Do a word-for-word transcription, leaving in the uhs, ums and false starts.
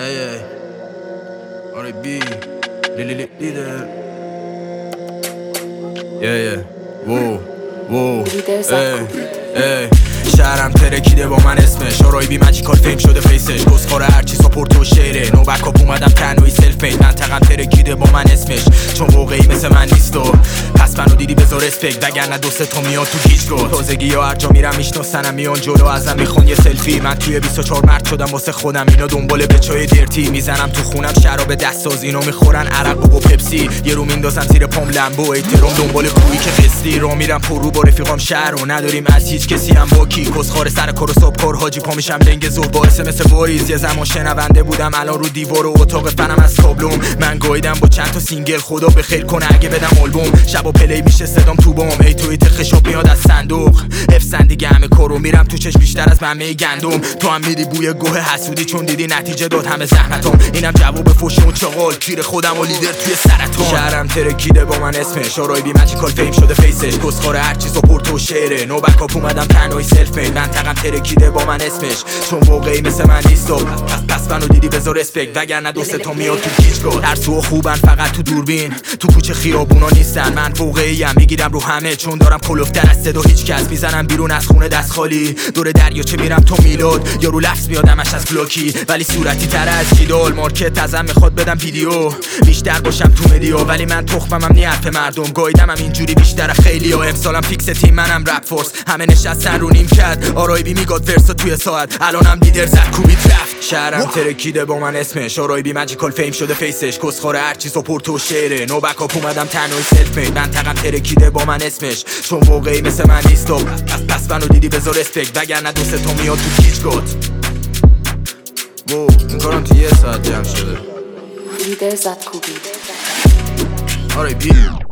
Yeah, yeah. R and B. Leader. Yeah, yeah. Whoa, whoa. Hey, hey. شهرم ترکیده با من اسمش آرای بی ماجیکال فیم شده فیسش گسخوره هرچی ساپورت و شعره نو بکاپ اومدم تنهایی سلف مید منطقم ترکیده با من اسمش چون واقعی مثل من نیست و پس منو دیدی بذار اسپک وگرنه دو سه تا میاد تو گیجگاه تازگی یا هر جا میرم میشناسنم میان جلو ازم میخوان یه سلفی من توی بیست و چهار مرد شدم واسه خودم اینا دنبال بچای درتی میزنم تو خونم شراب دستساز اینو میخورن عرق و پپسی یه رو میندازم زیر پام لمبو احترام دنبال پولی که قسطی رو میرم پرو با رفیقام شهر و نداریم از هیچ کسی هم باکی کسخوار سر کار و صبح کار حاجی پا میشم لنگ زور باعث مثل واریز یه زمان شنونده بودم الان رو دیوار و اتاق فنم از تابلوم من گایدم با چند تا سینگل خدا به خیر کنه اگه بدم آلبوم شبا پلی میشه صدام تو بام ای توییت خشاب میاد از صندوق افسن دیگه همه کارو میرم تو چش بیشتر از ممه گندم تو هم میری بوی گوه حسودی چون دیدی نتیجه داد همه زحمتام اینم جواب فوش و چاقال کیر خودم و لیدر توی سرطان شهرم ترکیده با من اسمش آرای بی ماجیکال فیم شده فیسش کسخوار هر چی ساپورت و شعره نو بکاپ اومدم تنهایی سلف مید منطقم ترکیده با من اسمش چون واقعی مثل من نیست پس پس منو دیدی بذار اسپک وگرنه دو سه تا میاد تو گیجگاه ترسو خوبن فقط تو دوربین تو کوچه خیابونا نیستن من واقعی ام میگیرم رو همه چون دارم کلوفتر از صدا هیچ کس میزنم بیرون از خونه دست خالی دور دریاچه میرم تو میلاد یارو لفظ میادمش از بلاکی ولی صورتی تر از جیدال مارکت ازم میخواد بدم ویدیو بیشتر باشم تو مدیا ولی من تخممم نی حرف مردم گایدمم اینجوری بیشتر خیلی ها امسالم فیکس تیم منم رپ فورس همه نشستن رو نیم کرد آرای بی میگاد ورسا توی ساعت الانم لیدر زد کوبید رفت شهرم ترکیده با من اسمش آرای بی ماجیکال فیم شده فیسش کسخوره هرچی ساپورت و شعره نو بکاپ اومدم تنهایی سلف مید منطقم ترکیده با من اسمش چون واقعی مثل من نیست پس پس منو دیدی بذار اسپک وگرنه دو سه تا میاد تو گیجگات وو این کارم تو یه ساعت جمع شده لیدر زد کوبید آرای بی